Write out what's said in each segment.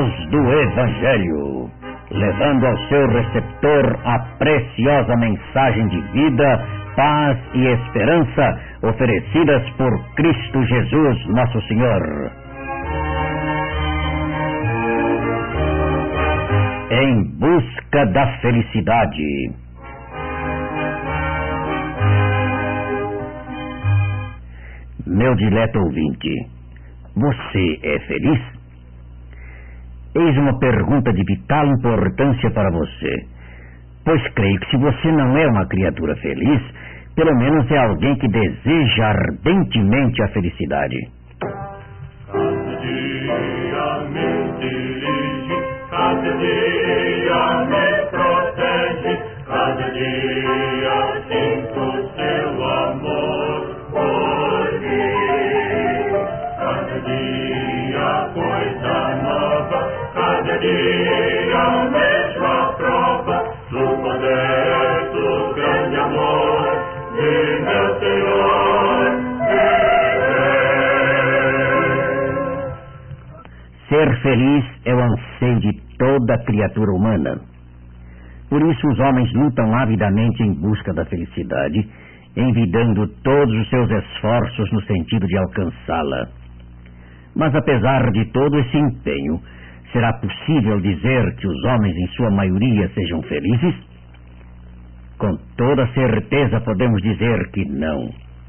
voz do Evangelho, levando ao seu receptor a preciosa mensagem de vida, paz e esperança oferecidas por Cristo Jesus, nosso Senhor. Em busca da felicidade. Meu dileto ouvinte, você é feliz? Eis uma pergunta de vital importância para você, pois creio que se você não é uma criatura feliz, pelo menos é alguém que deseja ardentemente a felicidade. Cada dia me dirige, cada dia me protege, cada dia sinto seu amor por mim. Cada dia coisa nova, cada dia mesma prova do poder do grande amor de meu Senhor. Ser feliz é o anseio de toda criatura humana. Por isso os homens lutam avidamente em busca da felicidade, envidando todos os seus esforços no sentido de alcançá-la. Mas apesar de todo esse empenho, será possível dizer que os homens em sua maioria sejam felizes? Com toda certeza podemos dizer que não.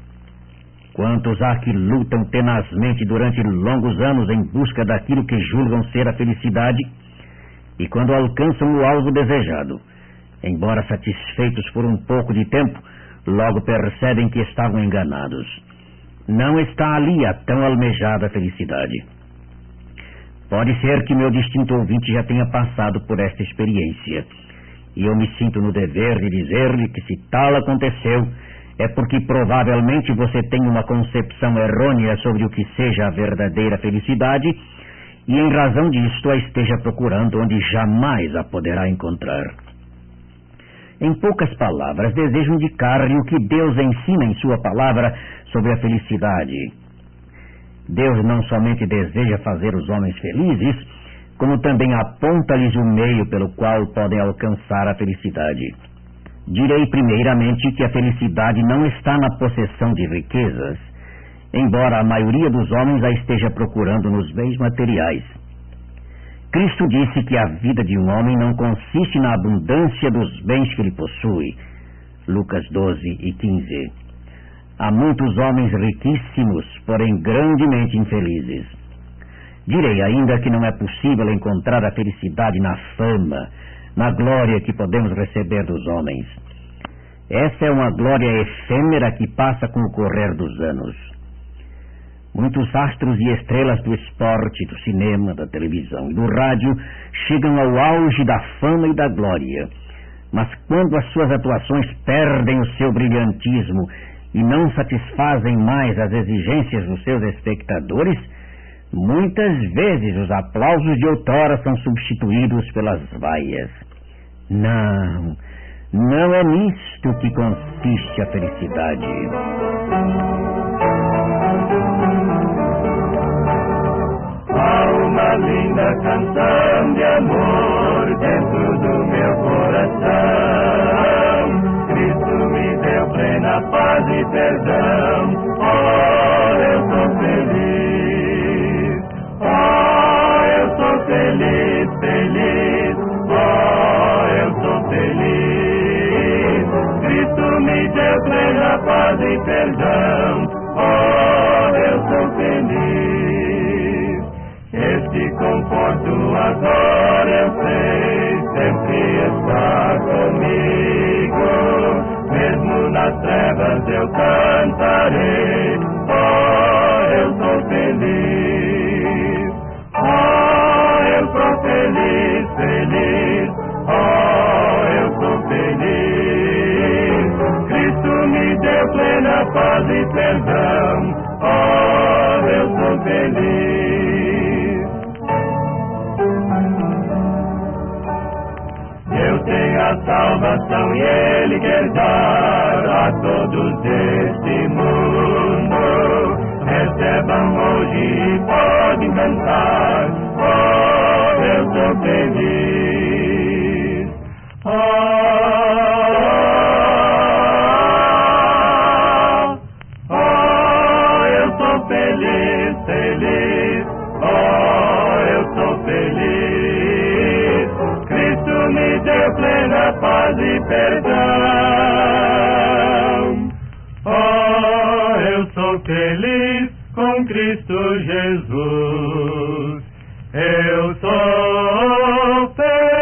Quantos há que lutam tenazmente durante longos anos em busca daquilo que julgam ser a felicidade, e quando alcançam o alvo desejado, embora satisfeitos por um pouco de tempo, logo percebem que estavam enganados. Não está ali a tão almejada felicidade. Pode ser que meu distinto ouvinte já tenha passado por esta experiência, e eu me sinto no dever de dizer-lhe que se tal aconteceu, é porque provavelmente você tem uma concepção errônea sobre o que seja a verdadeira felicidade, e em razão disto a esteja procurando onde jamais a poderá encontrar. Em poucas palavras, desejo indicar-lhe o que Deus ensina em sua palavra sobre a felicidade. Deus não somente deseja fazer os homens felizes, como também aponta-lhes o meio pelo qual podem alcançar a felicidade. Direi primeiramente que a felicidade não está na possessão de riquezas, embora a maioria dos homens a esteja procurando nos bens materiais. Cristo disse que a vida de um homem não consiste na abundância dos bens que ele possui. Lucas 12:15. Há muitos homens riquíssimos, porém grandemente infelizes. Direi ainda que não é possível encontrar a felicidade na fama, na glória que podemos receber dos homens. Essa é uma glória efêmera que passa com o correr dos anos. Muitos astros e estrelas do esporte, do cinema, da televisão e do rádio chegam ao auge da fama e da glória. Mas quando as suas atuações perdem o seu brilhantismo e não satisfazem mais as exigências dos seus espectadores, muitas vezes os aplausos de outrora são substituídos pelas vaias. Não é nisto que consiste a felicidade. Há uma linda canção de amor dentro do meu coração. Cristo me deu plena paz e perdão. Oh, eu sou feliz. Oh, eu sou feliz, feliz. Oh, eu sou feliz. Cristo me deu plena paz e perdão. Oh, eu sou feliz. Este conforto agora eu sei, sempre está comigo. Mesmo nas trevas eu cantarei. Oh, eu sou feliz. Oh, eu sou feliz, feliz. Oh, eu sou feliz. Cristo me deu plena paz e perdão. Oh, eu sou feliz. Eu tenho a salvação e Ele quer dar a todos deste mundo. Recebam hoje e podem cantar. Oh, sou feliz. Eu sou feliz, feliz. Eu sou feliz. Cristo me deu plena paz e perdão. Eu sou feliz com Cristo Jesus. Eu sou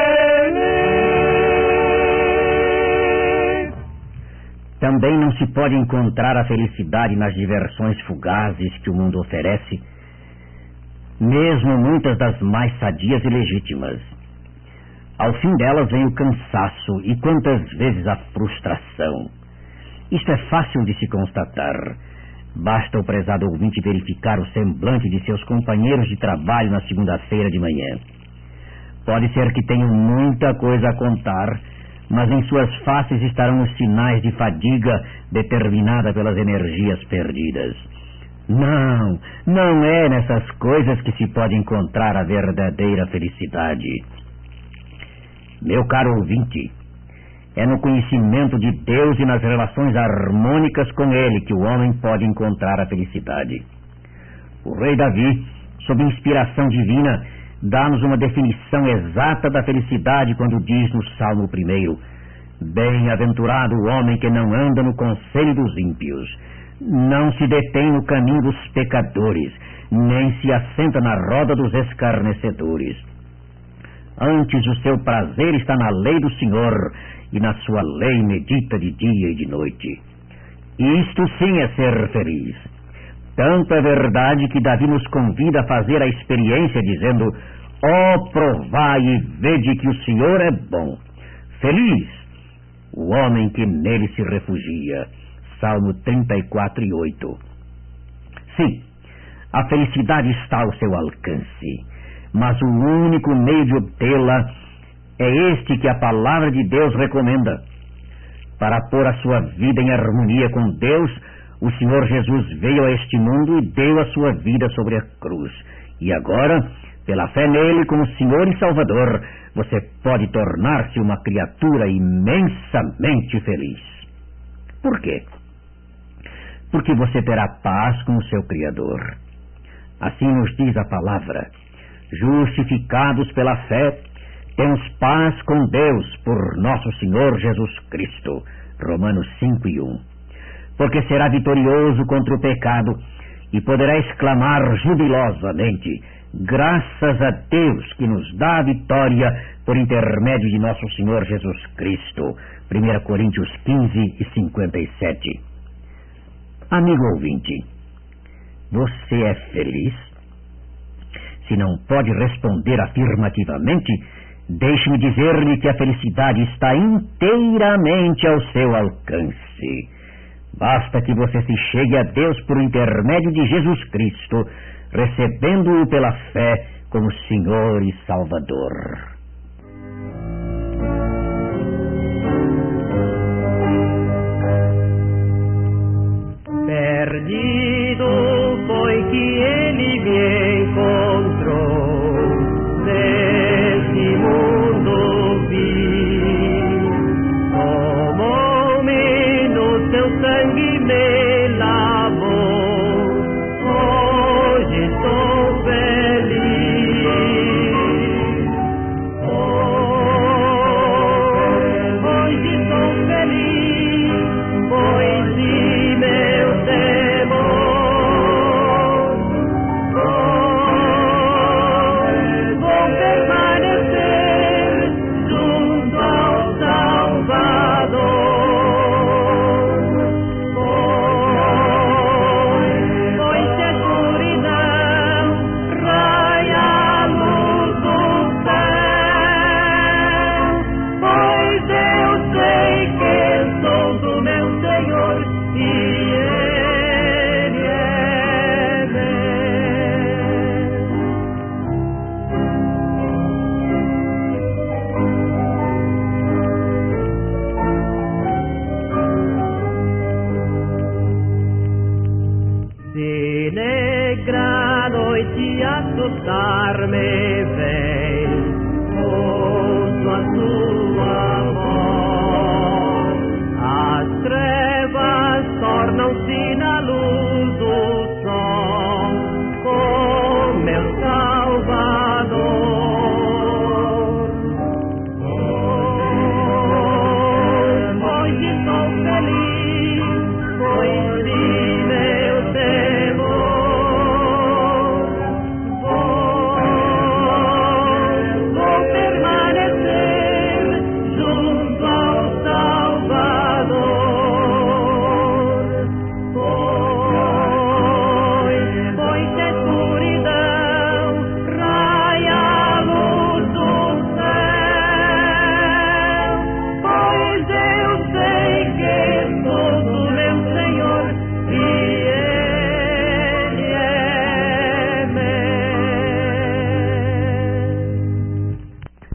feliz. Também não se pode encontrar a felicidade nas diversões fugazes que o mundo oferece, mesmo muitas das mais sadias e legítimas. Ao fim delas vem o cansaço e quantas vezes a frustração. Isto é fácil de se constatar. Basta o prezado ouvinte verificar o semblante de seus companheiros de trabalho na segunda-feira de manhã. Pode ser que tenham muita coisa a contar, mas em suas faces estarão os sinais de fadiga determinada pelas energias perdidas. Não é nessas coisas que se pode encontrar a verdadeira felicidade. Meu caro ouvinte, é no conhecimento de Deus e nas relações harmônicas com Ele que o homem pode encontrar a felicidade. O rei Davi, sob inspiração divina, dá-nos uma definição exata da felicidade quando diz no Salmo 1: Bem-aventurado o homem que não anda no conselho dos ímpios, não se detém no caminho dos pecadores, nem se assenta na roda dos escarnecedores. Antes o seu prazer está na lei do Senhor, e na sua lei medita de dia e de noite. Isto sim é ser feliz. Tanto é verdade que Davi nos convida a fazer a experiência dizendo: provai e vede que o Senhor é bom. Feliz o homem que nele se refugia. Salmo 34:8. Sim, a felicidade está ao seu alcance, mas o único meio de obtê-la é este que a palavra de Deus recomenda. Para pôr a sua vida em harmonia com Deus, o Senhor Jesus veio a este mundo e deu a sua vida sobre a cruz. E agora, pela fé nele como Senhor e Salvador, você pode tornar-se uma criatura imensamente feliz. Por quê? Porque você terá paz com o seu Criador. Assim nos diz a palavra: justificados pela fé, temos paz com Deus por nosso Senhor Jesus Cristo. Romanos 5:1. Porque será vitorioso contra o pecado e poderá exclamar jubilosamente: graças a Deus que nos dá a vitória por intermédio de nosso Senhor Jesus Cristo. 1 Coríntios 15:57. Amigo ouvinte, você é feliz? Se não pode responder afirmativamente, deixe-me dizer-lhe que a felicidade está inteiramente ao seu alcance. Basta que você se chegue a Deus por intermédio de Jesus Cristo, recebendo-o pela fé como Senhor e Salvador. Perdido foi que ele me encontrou, nesse mundo vi, tomou-me no seu sangue, me lavou, hoje estou feliz. Hoje estou feliz, pois vi meu temor. Vou permanecer junto ao Salvador. Pois se a escuridão raia a luz do céu, pois eu sei que sou do meu Senhor e Ele é meu. Se negra noite assustar-me vem, a sua voz. As trevas tornam-se na luz.